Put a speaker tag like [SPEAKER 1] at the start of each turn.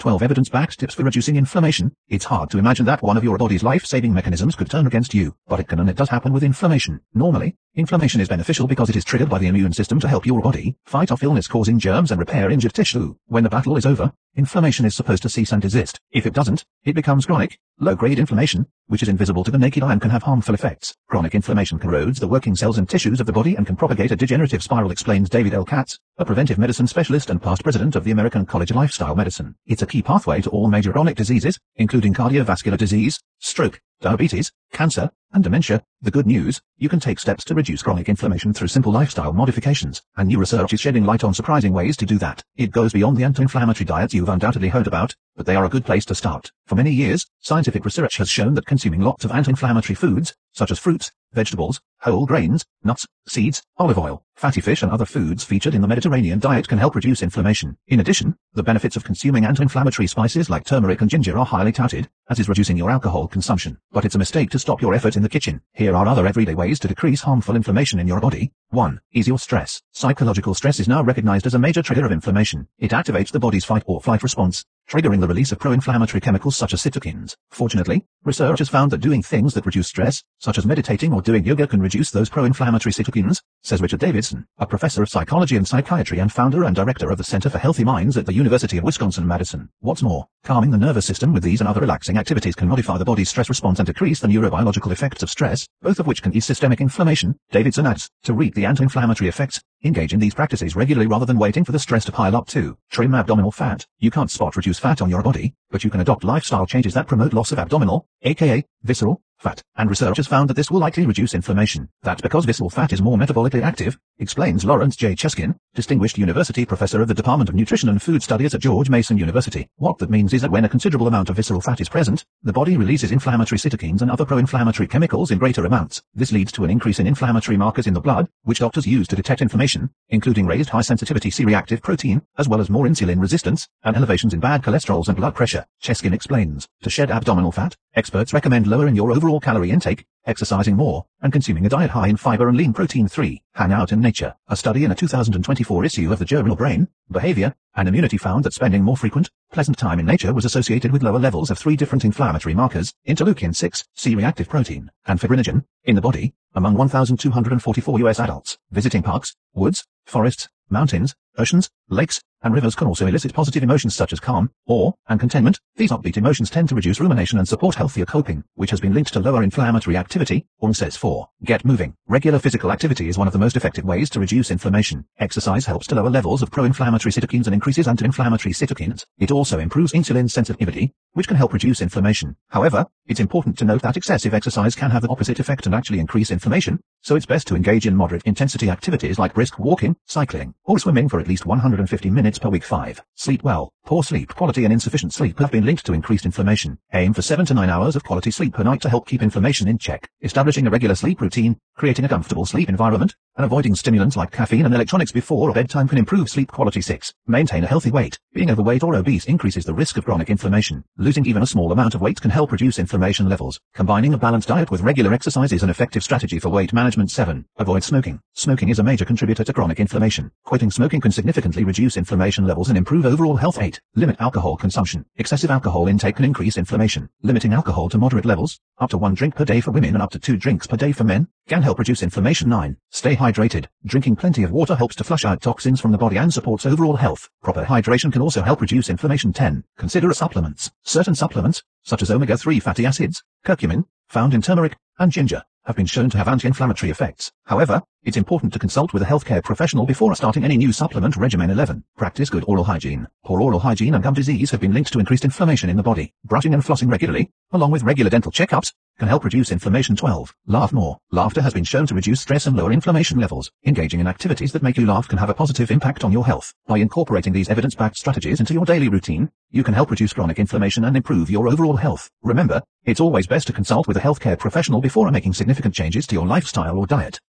[SPEAKER 1] 12 evidence-backed tips for reducing inflammation. It's hard to imagine that one of your body's life-saving mechanisms could turn against you, but it can, and it does happen with inflammation. Normally, inflammation is beneficial because it is triggered by the immune system to help your body fight off illness-causing germs and repair injured tissue. When the battle is over, inflammation is supposed to cease and desist. If it doesn't, it becomes chronic, low-grade inflammation, which is invisible to the naked eye and can have harmful effects. Chronic inflammation corrodes the working cells and tissues of the body and can propagate a degenerative spiral, explains David L. Katz, a preventive medicine specialist and past president of the American College of Lifestyle Medicine. It's a key pathway to all major chronic diseases, including cardiovascular disease, stroke, diabetes, cancer, and dementia. The good news, you can take steps to reduce chronic inflammation through simple lifestyle modifications, and new research is shedding light on surprising ways to do that. It goes beyond the anti-inflammatory diets you've undoubtedly heard about, but they are a good place to start. For many years, scientific research has shown that consuming lots of anti-inflammatory foods, such as fruits, vegetables, whole grains, nuts, seeds, olive oil, fatty fish and other foods featured in the Mediterranean diet can help reduce inflammation. In addition, the benefits of consuming anti-inflammatory spices like turmeric and ginger are highly touted, as is reducing your alcohol consumption. But it's a mistake to stop your effort in the kitchen. Here are other everyday ways to decrease harmful inflammation in your body. 1. Ease your stress. Psychological stress is now recognized as a major trigger of inflammation. It activates the body's fight or flight response, triggering the release of pro-inflammatory chemicals such as cytokines. Fortunately, research has found that doing things that reduce stress, such as meditating or doing yoga, can reduce those pro-inflammatory cytokines, says Richard Davidson, a professor of psychology and psychiatry and founder and director of the Center for Healthy Minds at the University of Wisconsin-Madison. What's more, calming the nervous system with these and other relaxing activities can modify the body's stress response and decrease the neurobiological effects of stress, both of which can ease systemic inflammation. Davidson adds, to reap the anti-inflammatory effects, engage in these practices regularly rather than waiting for the stress to pile up. 2. Trim abdominal fat. You can't spot reduce fat on your body, but you can adopt lifestyle changes that promote loss of abdominal, aka visceral, fat, and research has found that this will likely reduce inflammation. That's because visceral fat is more metabolically active, explains Lawrence J. Cheskin, distinguished university professor of the Department of Nutrition and Food Studies at George Mason University. What that means is that when a considerable amount of visceral fat is present, the body releases inflammatory cytokines and other pro-inflammatory chemicals in greater amounts. This leads to an increase in inflammatory markers in the blood, which doctors use to detect inflammation, including raised high-sensitivity C-reactive protein, as well as more insulin resistance, and elevations in bad cholesterols and blood pressure. Cheskin explains, to shed abdominal fat, experts recommend lowering your overall calorie intake, exercising more, and consuming a diet high in fiber and lean protein. 3. Hang out in nature. A study in a 2024 issue of the journal Brain, Behavior, and Immunity found that spending more frequent, pleasant time in nature was associated with lower levels of 3 different inflammatory markers, interleukin-6, C-reactive protein, and fibrinogen, in the body, among 1,244 U.S. adults. Visiting parks, woods, forests, mountains, oceans, lakes, and rivers can also elicit positive emotions such as calm, awe, and contentment. These upbeat emotions tend to reduce rumination and support healthier coping, which has been linked to lower inflammatory activity. Orm says. 4. Get moving. Regular physical activity is one of the most effective ways to reduce inflammation. Exercise helps to lower levels of pro-inflammatory cytokines and increases anti-inflammatory cytokines. It also improves insulin sensitivity, which can help reduce inflammation. However, it's important to note that excessive exercise can have the opposite effect and actually increase inflammation, so it's best to engage in moderate intensity activities like brisk walking, cycling, or swimming for at least 150 minutes per week. 5. Sleep well. Poor sleep quality and insufficient sleep have been linked to increased inflammation. Aim for 7 to 9 hours of quality sleep per night to help keep inflammation in check. Establishing a regular sleep routine, creating a comfortable sleep environment, and avoiding stimulants like caffeine and electronics before bedtime can improve sleep quality. 6. Maintain a healthy weight. Being overweight or obese increases the risk of chronic inflammation. Losing even a small amount of weight can help reduce inflammation levels. Combining a balanced diet with regular exercise is an effective strategy for weight management. 7. Avoid smoking. Smoking is a major contributor to chronic inflammation. Quitting smoking can significantly reduce inflammation levels and improve overall health. 8. Limit alcohol consumption. Excessive alcohol intake can increase inflammation. Limiting alcohol to moderate levels, up to 1 drink per day for women and up to 2 drinks per day for men, can help reduce inflammation. 9. Stay hydrated. Drinking plenty of water helps to flush out toxins from the body and supports overall health. Proper hydration can also help reduce inflammation. 10. Consider supplements. Certain supplements, such as omega-3 fatty acids, curcumin, found in turmeric, and ginger, have been shown to have anti-inflammatory effects. However, it's important to consult with a healthcare professional before starting any new supplement regimen. 11. Practice good oral hygiene. Poor oral hygiene and gum disease have been linked to increased inflammation in the body. Brushing and flossing regularly, along with regular dental checkups, can help reduce inflammation. 12. Laugh more. Laughter has been shown to reduce stress and lower inflammation levels. Engaging in activities that make you laugh can have a positive impact on your health. By incorporating these evidence-backed strategies into your daily routine, you can help reduce chronic inflammation and improve your overall health. Remember, it's always best to consult with a healthcare professional before making significant changes to your lifestyle or diet.